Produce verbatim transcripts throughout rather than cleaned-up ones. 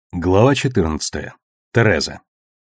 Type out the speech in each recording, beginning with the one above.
Глава четырнадцатая. Тереза.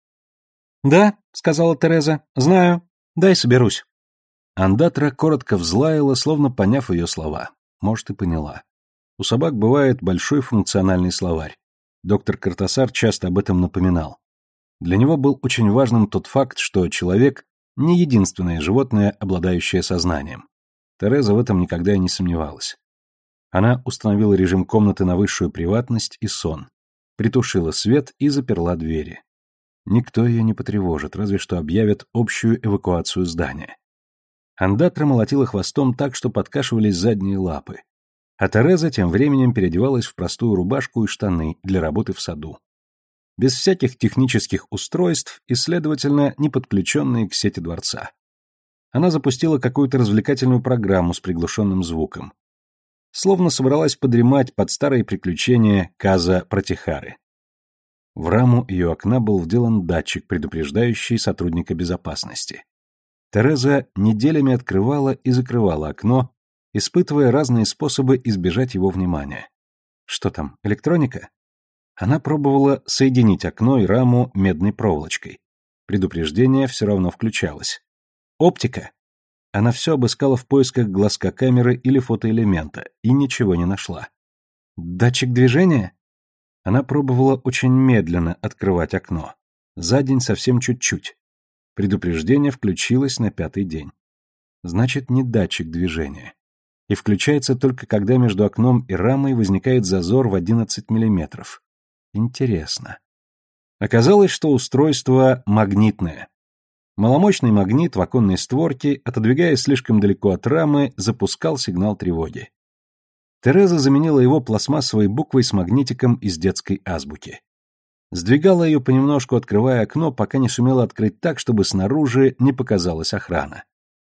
«Да», — сказала Тереза, — «знаю. Дай соберусь». Андатра коротко взлаяла, словно поняв ее слова. Может, и поняла. У собак бывает большой функциональный словарь. Доктор Картасар часто об этом напоминал. Для него был очень важным тот факт, что человек — не единственное животное, обладающее сознанием. Тереза в этом никогда и не сомневалась. Она установила режим комнаты на высшую приватность и сон. Притушила свет и заперла двери. Никто ее не потревожит, разве что объявят общую эвакуацию здания. Андатра молотила хвостом так, что подкашивались задние лапы. А Тереза тем временем переодевалась в простую рубашку и штаны для работы в саду. Без всяких технических устройств и, следовательно, не подключенные к сети дворца. Она запустила какую-то развлекательную программу с приглушенным звуком. Словно собралась подремать под старые приключения Каза Пратихары. В раму ее окна был вделан датчик, предупреждающий сотрудника безопасности. Тереза неделями открывала и закрывала окно, испытывая разные способы избежать его внимания. Что там, электроника? Она пробовала соединить окно и раму медной проволочкой. Предупреждение все равно включалось. Оптика? Она все обыскала в поисках глазка камеры или фотоэлемента и ничего не нашла. Датчик движения? Она пробовала очень медленно открывать окно. За день совсем чуть-чуть. Предупреждение включилось на пятый день. Значит, не датчик движения. И включается только когда между окном и рамой возникает зазор в одиннадцать миллиметров. Интересно. Оказалось, что устройство магнитное. Маломощный магнит в оконной створке, отодвигаясь слишком далеко от рамы, запускал сигнал тревоги. Тереза заменила его пластмассовой буквой с магнитиком из детской азбуки. Сдвигала ее понемножку, открывая окно, пока не сумела открыть так, чтобы снаружи не показалась охрана.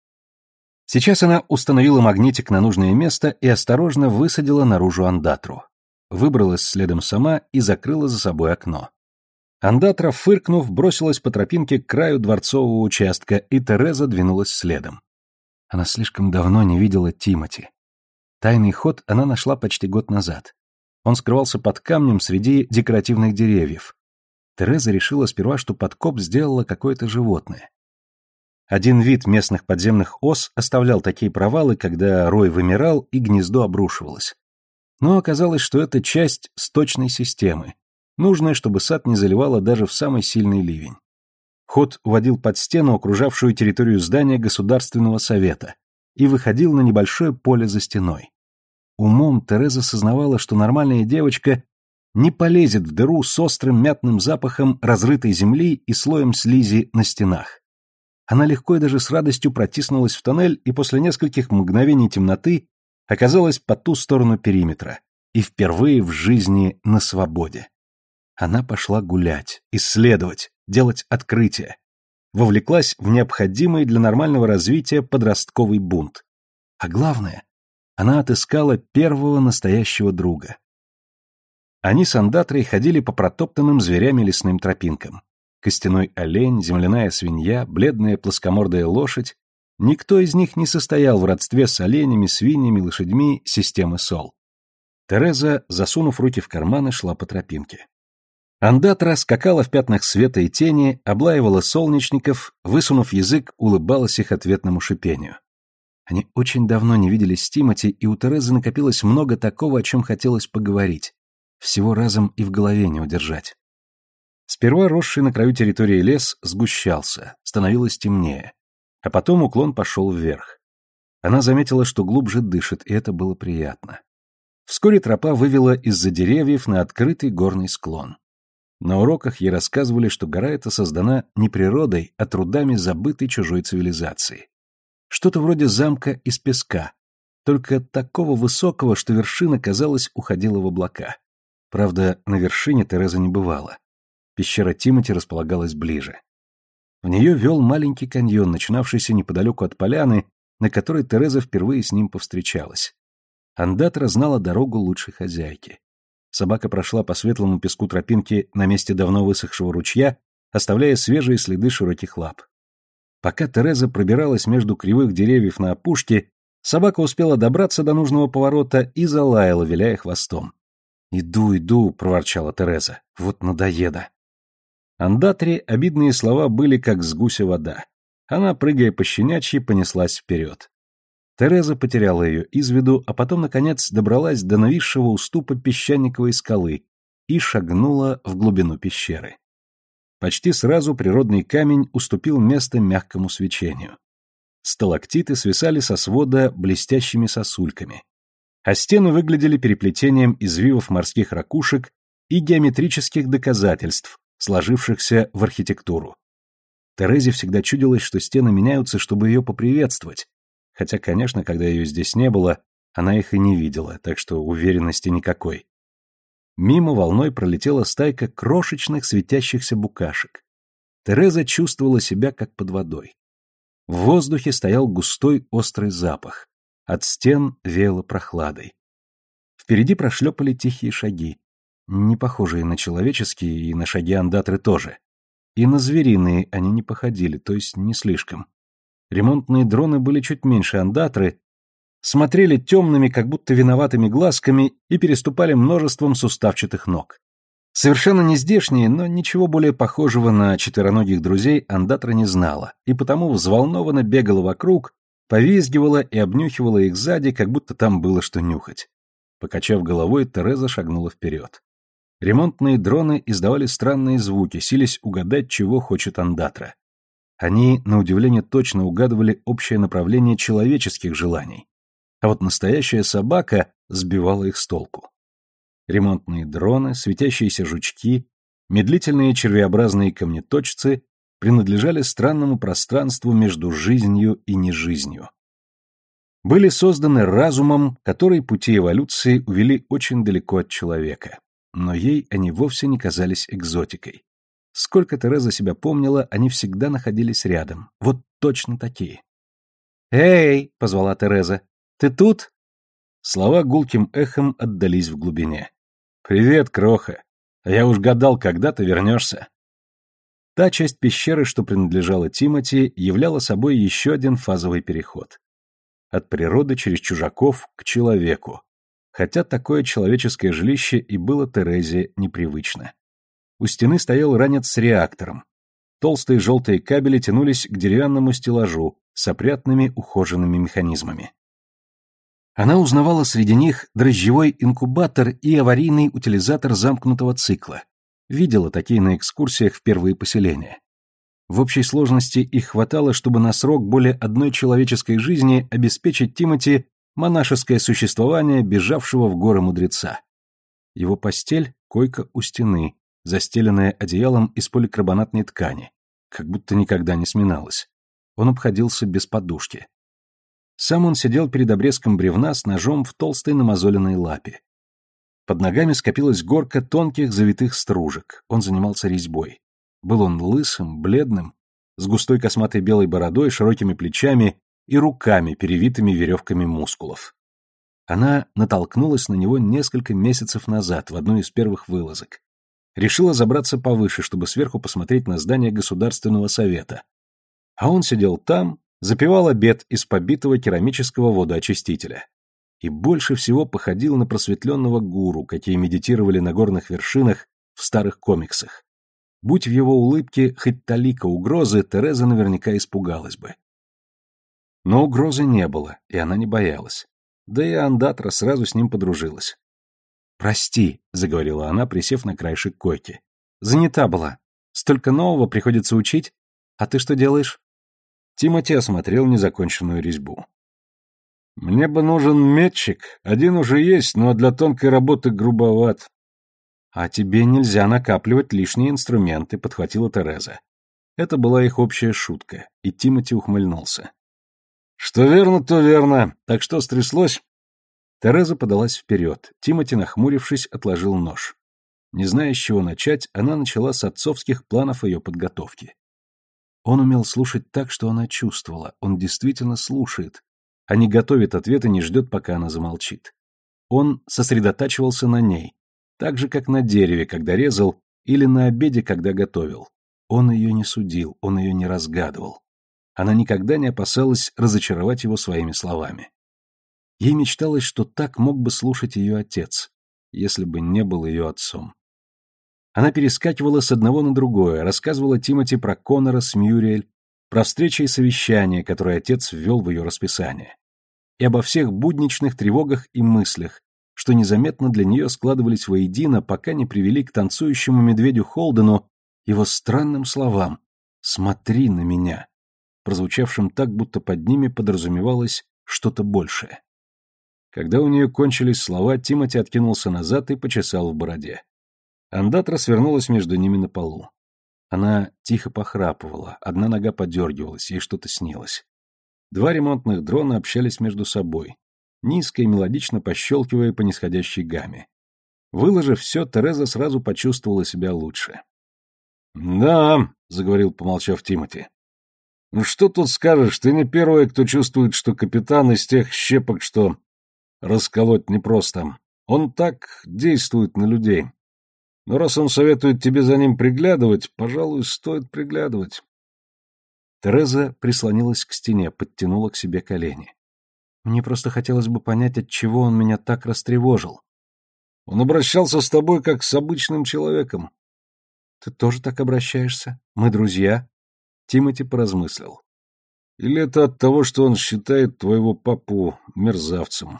Сейчас она установила магнитик на нужное место и осторожно высадила наружу Андатру. Выбралась следом сама и закрыла за собой окно. Андатра, фыркнув, бросилась по тропинке к краю дворцового участка, и Тереза двинулась следом. Она слишком давно не видела Тимоти. Тайный ход она нашла почти год назад. Он скрывался под камнем среди декоративных деревьев. Тереза решила сперва, что подкоп сделало какое-то животное. Один вид местных подземных ос оставлял такие провалы, когда рой вымирал и гнездо обрушивалось. Но оказалось, что это часть сточной системы, нужное, чтобы сад не заливало даже в самый сильный ливень. Ход уводил под стену, окружавшую территорию здания Государственного совета, и выходил на небольшое поле за стеной. Умом Тереза сознавала, что нормальная девочка не полезет в дыру с острым мятным запахом разрытой земли и слоем слизи на стенах. Она легко и даже с радостью протиснулась в тоннель и после нескольких мгновений темноты оказалась по ту сторону периметра и впервые в жизни на свободе. Она пошла гулять, исследовать, делать открытия. Вовлеклась в необходимый для нормального развития подростковый бунт. А главное, она отыскала первого настоящего друга. Они с Андатрой ходили по протоптанным зверями лесным тропинкам. Костяной олень, земляная свинья, бледная плоскомордая лошадь. Никто из них не состоял в родстве с оленями, свиньями, лошадьми системы Сол. Тереза, засунув руки в карманы, шла по тропинке. Андатра скакала в пятнах света и тени, облаивала солнечников, высунув язык, улыбалась их ответному шипению. Они очень давно не виделись с Тимоти, и у Терезы накопилось много такого, о чем хотелось поговорить. Всего разом и в голове не удержать. Сперва росший на краю территории лес сгущался, становилось темнее, а потом уклон пошел вверх. Она заметила, что глубже дышит, и это было приятно. Вскоре тропа вывела из-за деревьев на открытый горный склон. На уроках ей рассказывали, что гора эта создана не природой, а трудами забытой чужой цивилизации. Что-то вроде замка из песка, только такого высокого, что вершина, казалось, уходила в облака. Правда, на вершине Тереза не бывала. Пещера Тимоти располагалась ближе. В нее вел маленький каньон, начинавшийся неподалеку от поляны, на которой Тереза впервые с ним повстречалась. Андатра знала дорогу лучшей хозяйки. Собака прошла по светлому песку тропинки на месте давно высохшего ручья, оставляя свежие следы широких лап. Пока Тереза пробиралась между кривых деревьев на опушке, собака успела добраться до нужного поворота и залаяла, виляя хвостом. «Иду, иду», — проворчала Тереза. «Вот надоеда». Андатре обидные слова были как с гуся вода. Она, прыгая по щенячьи, понеслась вперед. Тереза потеряла ее из виду, а потом, наконец, добралась до нависшего уступа песчаниковой скалы и шагнула в глубину пещеры. Почти сразу природный камень уступил место мягкому свечению. Сталактиты свисали со свода блестящими сосульками, а стены выглядели переплетением извивов морских ракушек и геометрических доказательств, сложившихся в архитектуру. Терезе всегда чудилось, что стены меняются, чтобы ее поприветствовать, хотя, конечно, когда ее здесь не было, она их и не видела, так что уверенности никакой. Мимо волной пролетела стайка крошечных светящихся букашек. Тереза чувствовала себя как под водой. В воздухе стоял густой острый запах. От стен веяло прохладой. Впереди прошлепали тихие шаги, не похожие на человеческие, и на шаги андатры тоже. И на звериные они не походили, то есть не слишком. Ремонтные дроны были чуть меньше андатры, смотрели темными, как будто виноватыми глазками и переступали множеством суставчатых ног. Совершенно не здешние, но ничего более похожего на четвероногих друзей андатра не знала, и потому взволнованно бегала вокруг, повизгивала и обнюхивала их сзади, как будто там было что нюхать. Покачав головой, Тереза шагнула вперед. Ремонтные дроны издавали странные звуки, сились угадать, чего хочет андатра. Они, на удивление, точно угадывали общее направление человеческих желаний. А вот настоящая собака сбивала их с толку. Ремонтные дроны, светящиеся жучки, медлительные червеобразные камнеточцы принадлежали странному пространству между жизнью и нежизнью. Были созданы разумом, который пути эволюции увели очень далеко от человека. Но ей они вовсе не казались экзотикой. Сколько Тереза себя помнила, они всегда находились рядом. Вот точно такие. «Эй!» — позвала Тереза. «Ты тут?» Слова гулким эхом отдались в глубине. «Привет, кроха! А я уж гадал, когда ты вернешься». Та часть пещеры, что принадлежала Тимоти, являла собой еще один фазовый переход. От природы через чужаков к человеку. Хотя такое человеческое жилище и было Терезе непривычно. У стены стоял ранец с реактором. Толстые желтые кабели тянулись к деревянному стеллажу с опрятными ухоженными механизмами. Она узнавала среди них дрожжевой инкубатор и аварийный утилизатор замкнутого цикла. Видела такие на экскурсиях в первые поселения. В общей сложности их хватало, чтобы на срок более одной человеческой жизни обеспечить Тимоти монашеское существование бежавшего в горы мудреца. Его постель — койка у стены, застеленная одеялом из поликарбонатной ткани, как будто никогда не сминалась. Он обходился без подушки. Сам он сидел перед обрезком бревна с ножом в толстой намазоленной лапе. Под ногами скопилась горка тонких завитых стружек, он занимался резьбой. Был он лысым, бледным, с густой косматой белой бородой, широкими плечами и руками, перевитыми веревками мускулов. Она натолкнулась на него несколько месяцев назад в одну из первых вылазок. Решила забраться повыше, чтобы сверху посмотреть на здание Государственного совета. А он сидел там, запивал обед из побитого керамического водоочистителя. И больше всего походил на просветленного гуру, какие медитировали на горных вершинах в старых комиксах. Будь в его улыбке хоть талика угрозы, Тереза наверняка испугалась бы. Но угрозы не было, и она не боялась. Да и андатра сразу с ним подружилась. «Прости», — заговорила она, присев на краешек койки. «Занята была. Столько нового приходится учить. А ты что делаешь?» Тимоти осмотрел незаконченную резьбу. «Мне бы нужен метчик. Один уже есть, но для тонкой работы грубоват». «А тебе нельзя накапливать лишние инструменты», — подхватила Тереза. Это была их общая шутка, и Тимоти ухмыльнулся. «Что верно, то верно. Так что стряслось?» Тереза подалась вперед. Тимоти, нахмурившись, отложил нож. Не зная, с чего начать, она начала с отцовских планов ее подготовки. Он умел слушать так, что она чувствовала. Он действительно слушает, а не готовит ответ и не ждет, пока она замолчит. Он сосредотачивался на ней, так же, как на дереве, когда резал, или на обеде, когда готовил. Он ее не судил, он ее не разгадывал. Она никогда не опасалась разочаровать его своими словами. Ей мечталось, что так мог бы слушать ее отец. если бы не был ее отцом. Она перескакивала с одного на другое, рассказывала Тимоти про Конора с Мьюриэль, про встречи и совещания, которые отец ввел в ее расписание, и обо всех будничных тревогах и мыслях, что незаметно для нее складывались воедино, пока не привели к танцующему медведю Холдену его странным словам «Смотри на меня», прозвучавшим так, будто под ними подразумевалось что-то большее. Когда у нее кончились слова, Тимоти откинулся назад и почесал в бороде. Андатра свернулась между ними на полу. Она тихо похрапывала, одна нога подергивалась, ей что-то снилось. Два ремонтных дрона общались между собой, низко и мелодично пощелкивая по нисходящей гамме. Выложив все, Тереза сразу почувствовала себя лучше. «Да», — заговорил, помолчав Тимоти. «Ну что тут скажешь, ты не первая, кто чувствует, что капитан из тех щепок, что расколоть непросто. Он так действует на людей. Но раз он советует тебе за ним приглядывать, пожалуй, стоит приглядывать». Тереза прислонилась к стене, подтянула к себе колени. «Мне просто хотелось бы понять, от чего он меня так растревожил». «Он обращался с тобой, как с обычным человеком». «Ты тоже так обращаешься? Мы друзья?» Тимоти поразмыслил. «Или это от того, что он считает твоего папу мерзавцем?»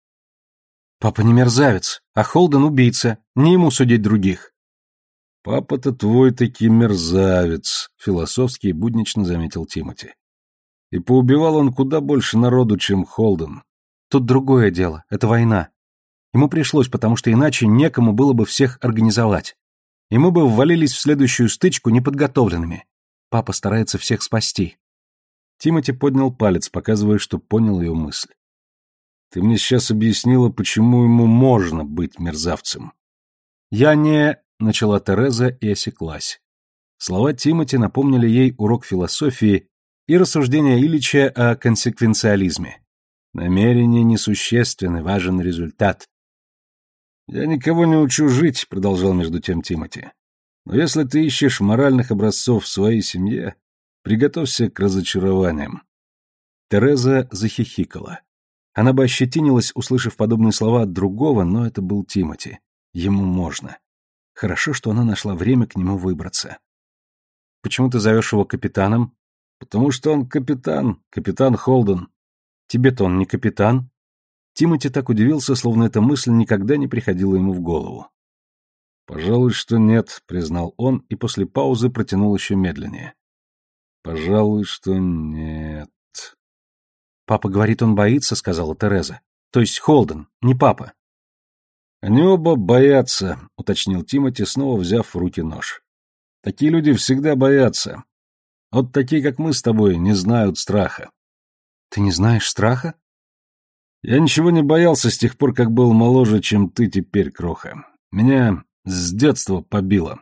«Папа не мерзавец, а Холден убийца, не ему судить других». «Папа-то твой таки мерзавец», — философски и буднично заметил Тимоти. «И поубивал он куда больше народу, чем Холден». «Тут другое дело, это война. Ему пришлось, потому что иначе некому было бы всех организовать. И мы бы ввалились в следующую стычку неподготовленными. Папа старается всех спасти». Тимоти поднял палец, показывая, что понял ее мысль. «Ты мне сейчас объяснила, почему ему можно быть мерзавцем». «Я не...» — начала Тереза и осеклась. Слова Тимоти напомнили ей урок философии и рассуждения Ильича о консеквенциализме. Намерения несущественны, важен результат. «Я никого не учу жить», — продолжал между тем Тимоти. «Но если ты ищешь моральных образцов в своей семье, приготовься к разочарованиям». Тереза захихикала. Она бы ощетинилась, услышав подобные слова от другого, но это был Тимоти. Ему можно. Хорошо, что она нашла время к нему выбраться. «Почему ты зовешь его капитаном?» «Потому что он капитан, капитан Холден». «Тебе-то он не капитан?» Тимоти так удивился, словно эта мысль никогда не приходила ему в голову. «Пожалуй, что нет», — признал он, и после паузы протянул еще медленнее. «Пожалуй, что нет». «Папа говорит, он боится», — сказала Тереза. «То есть Холден, не папа». «Они оба боятся», — уточнил Тимоти, снова взяв в руки нож. «Такие люди всегда боятся. Вот такие, как мы с тобой, не знают страха». «Ты не знаешь страха?» «Я ничего не боялся с тех пор, как был моложе, чем ты теперь, Кроха. Меня с детства побило».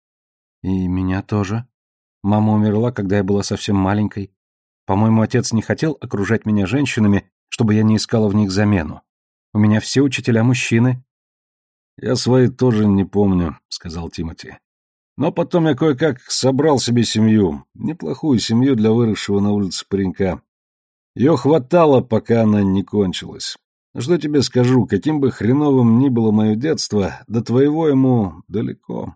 «И меня тоже. Мама умерла, когда я была совсем маленькой. По-моему, отец не хотел окружать меня женщинами, чтобы я не искала в них замену. У меня все учителя мужчины». «Я свои тоже не помню», — сказал Тимоти. «Но потом я кое-как собрал себе семью, неплохую семью для выросшего на улице паренька. Ее хватало, пока она не кончилась. Что тебе скажу, каким бы хреновым ни было мое детство, до твоего ему далеко».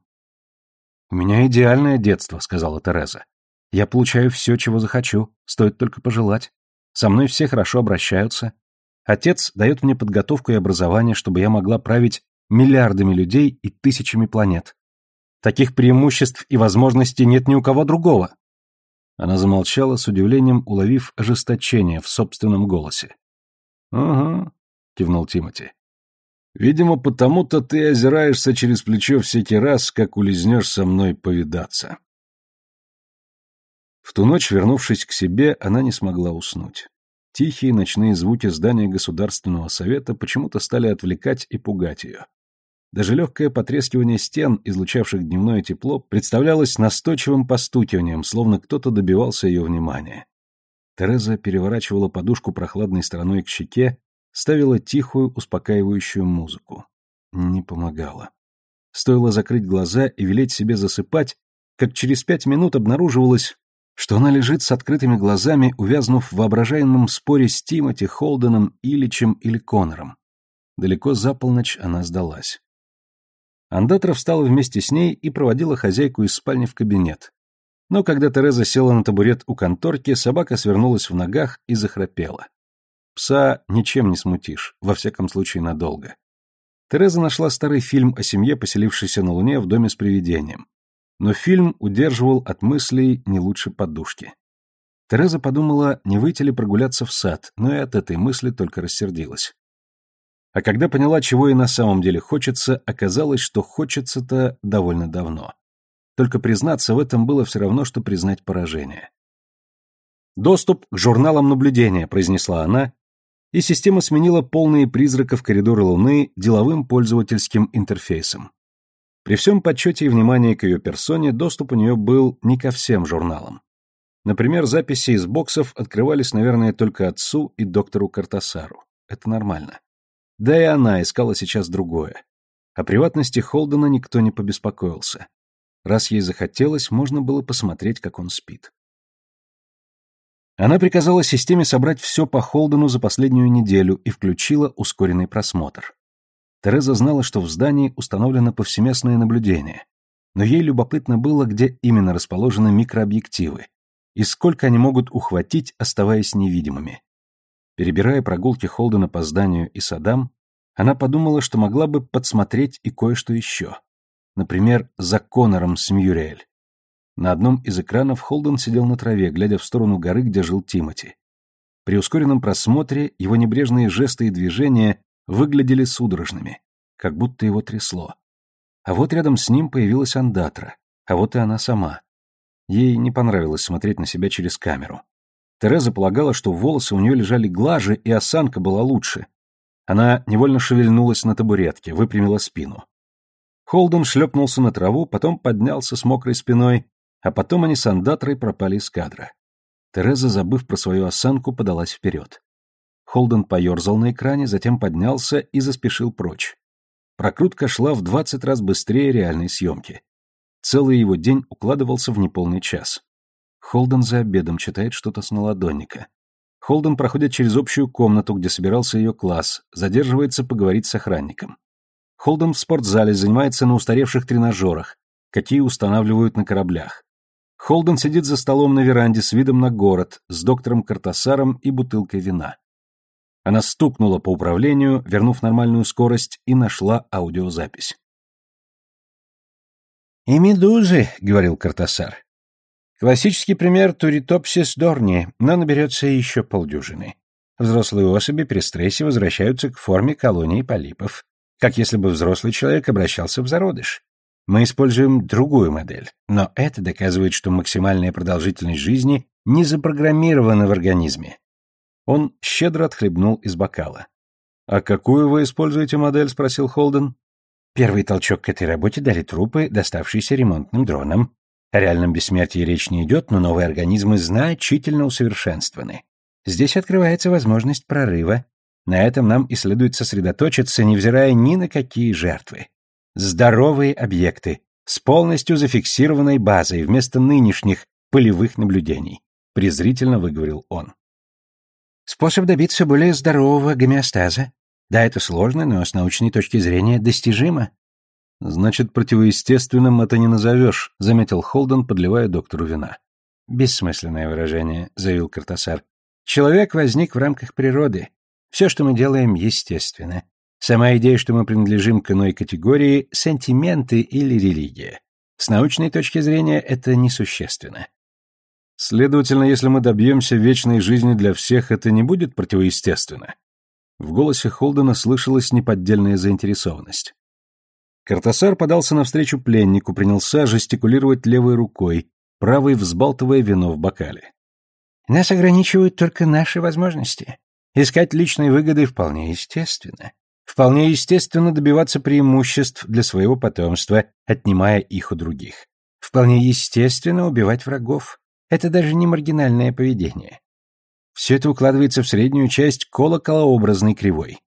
«У меня идеальное детство», — сказала Тереза. «Я получаю все, чего захочу, стоит только пожелать. Со мной все хорошо обращаются. Отец дает мне подготовку и образование, чтобы я могла править миллиардами людей и тысячами планет. Таких преимуществ и возможностей нет ни у кого другого». Она замолчала, с удивлением уловив ожесточение в собственном голосе. «Ага», — кивнул Тимоти. «Видимо, потому-то ты озираешься через плечо всякий раз, как улизнешь со мной повидаться». В ту ночь, вернувшись к себе, она не смогла уснуть. Тихие ночные звуки здания Государственного совета почему-то стали отвлекать и пугать ее. Даже легкое потрескивание стен, излучавших дневное тепло, представлялось настойчивым постукиванием, словно кто-то добивался ее внимания. Тереза переворачивала подушку прохладной стороной к щеке, ставила тихую, успокаивающую музыку. Не помогало. Стоило закрыть глаза и велеть себе засыпать, как через пять минут обнаруживалось, что она лежит с открытыми глазами, увязнув в воображаемом споре с Тимоти, Холденом, Ильичем или Конором. Далеко за полночь она сдалась. Андатра встала вместе с ней и проводила хозяйку из спальни в кабинет. Но когда Тереза села на табурет у конторки, собака свернулась в ногах и захрапела. Пса ничем не смутишь, во всяком случае надолго. Тереза нашла старый фильм о семье, поселившейся на Луне в доме с привидением. Но фильм удерживал от мыслей не лучше подушки. Тереза подумала, не выйти ли прогуляться в сад, но и от этой мысли только рассердилась. А когда поняла, чего ей на самом деле хочется, оказалось, что хочется-то довольно давно. Только признаться в этом было все равно, что признать поражение. «Доступ к журналам наблюдения», — произнесла она, и система сменила полные призраков коридора Луны деловым пользовательским интерфейсом. При всем подсчете и внимании к ее персоне доступ у нее был не ко всем журналам. Например, записи из боксов открывались, наверное, только отцу и доктору Картасару. Это нормально. Да и она искала сейчас другое. О приватности Холдена никто не побеспокоился. Раз ей захотелось, можно было посмотреть, как он спит. Она приказала системе собрать все по Холдену за последнюю неделю и включила ускоренный просмотр. Тереза знала, что в здании установлено повсеместное наблюдение, но ей любопытно было, где именно расположены микрообъективы и сколько они могут ухватить, оставаясь невидимыми. Перебирая прогулки Холдена по зданию и садам, она подумала, что могла бы подсмотреть и кое-что еще. Например, за Коннором с Мьюриэль. На одном из экранов Холден сидел на траве, глядя в сторону горы, где жил Тимоти. При ускоренном просмотре его небрежные жесты и движения выглядели судорожными, как будто его трясло. А вот рядом с ним появилась Андатра, а вот и она сама. Ей не понравилось смотреть на себя через камеру. Тереза полагала, что волосы у нее лежали глаже, и осанка была лучше. Она невольно шевельнулась на табуретке, выпрямила спину. Холден шлепнулся на траву, потом поднялся с мокрой спиной, а потом они с Андатрой пропали из кадра. Тереза, забыв про свою осанку, подалась вперед. Холден поерзал на экране, затем поднялся и заспешил прочь. Прокрутка шла в двадцать раз быстрее реальной съемки. Целый его день укладывался в неполный час. Холден за обедом читает что-то с наладонника. Холден проходит через общую комнату, где собирался ее класс, задерживается поговорить с охранником. Холден в спортзале занимается на устаревших тренажерах, какие устанавливают на кораблях. Холден сидит за столом на веранде с видом на город, с доктором Картасаром и бутылкой вина. Она стукнула по управлению, вернув нормальную скорость, и нашла аудиозапись. «И медузы», — говорил Картасар. «Классический пример Туритопсис дорни, но наберется еще полдюжины. Взрослые особи при стрессе возвращаются к форме колонии полипов, как если бы взрослый человек обращался в зародыш. Мы используем другую модель, но это доказывает, что максимальная продолжительность жизни не запрограммирована в организме». Он щедро отхлебнул из бокала. «А какую вы используете модель?» — спросил Холден. Первый толчок к этой работе дали трупы, доставшиеся ремонтным дронам. О реальном бессмертии речь не идет, но новые организмы значительно усовершенствованы. Здесь открывается возможность прорыва. На этом нам и следует сосредоточиться, невзирая ни на какие жертвы. Здоровые объекты, с полностью зафиксированной базой, вместо нынешних полевых наблюдений, презрительно выговорил он. Способ добиться более здорового гомеостаза. Да, это сложно, но с научной точки зрения достижимо. Значит, противоестественным это не назовешь, заметил Холден, подливая доктору вина. Бессмысленное выражение, заявил Картасар. Человек возник в рамках природы. Все, что мы делаем, естественно. Сама идея, что мы принадлежим к иной категории, сентименты или религия. С научной точки зрения это несущественно. Следовательно, если мы добьемся вечной жизни для всех, это не будет противоестественно. В голосе Холдена слышалась неподдельная заинтересованность. Картасар подался навстречу пленнику, принялся жестикулировать левой рукой, правой взбалтывая вино в бокале. Нас ограничивают только наши возможности. Искать личной выгоды вполне естественно. Вполне естественно добиваться преимуществ для своего потомства, отнимая их у других. Вполне естественно убивать врагов. Это даже не маргинальное поведение. Все это укладывается в среднюю часть колоколообразной кривой.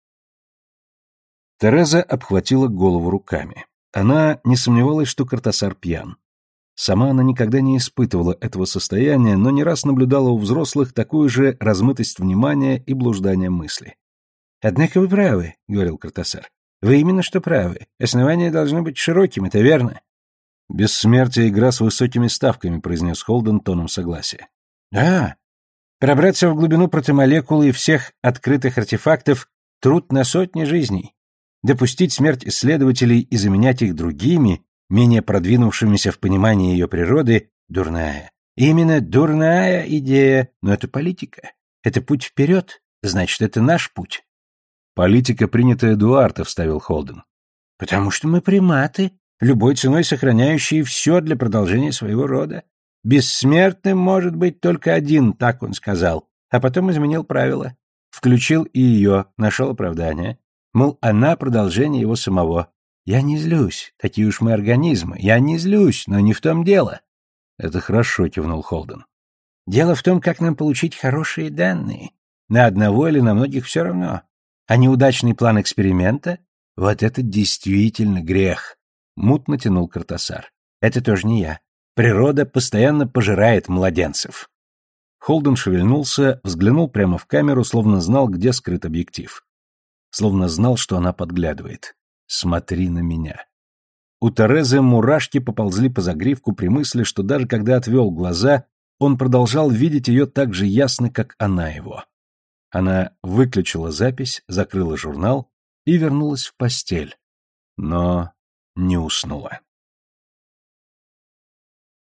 Тереза обхватила голову руками. Она не сомневалась, что Картасар пьян. Сама она никогда не испытывала этого состояния, но не раз наблюдала у взрослых такую же размытость внимания и блуждание мысли. Однако вы правы, — говорил Картасар. Вы именно что правы. Основание должно быть широким, это верно. «Бессмертие — игра с высокими ставками», — произнес Холден тоном согласия. Да. Пробраться в глубину протомолекулы и всех открытых артефактов — труд на сотни жизней. Допустить смерть исследователей и заменять их другими, менее продвинувшимися в понимании ее природы, дурная. Именно дурная идея, но это политика. Это путь вперед, значит, это наш путь. «Политика, принятая Дуарте», — вставил Холден. Потому что мы приматы, любой ценой сохраняющие все для продолжения своего рода. Бессмертным может быть только один, так он сказал, а потом изменил правила. Включил и ее, нашел оправдание. Мол, она продолжение его самого. Я не злюсь, такие уж мы организмы, я не злюсь, но не в том дело. Это хорошо, кивнул Холден. Дело в том, как нам получить хорошие данные. На одного или на многих все равно. А неудачный план эксперимента — вот это действительно грех. Мутно тянул Картасар. Это тоже не я. Природа постоянно пожирает младенцев. Холден шевельнулся, взглянул прямо в камеру, словно знал, где скрыт объектив. Словно знал, что она подглядывает. «Смотри на меня». У Терезы мурашки поползли по загривку при мысли, что даже когда отвел глаза, он продолжал видеть ее так же ясно, как она его. Она выключила запись, закрыла журнал и вернулась в постель, но не уснула.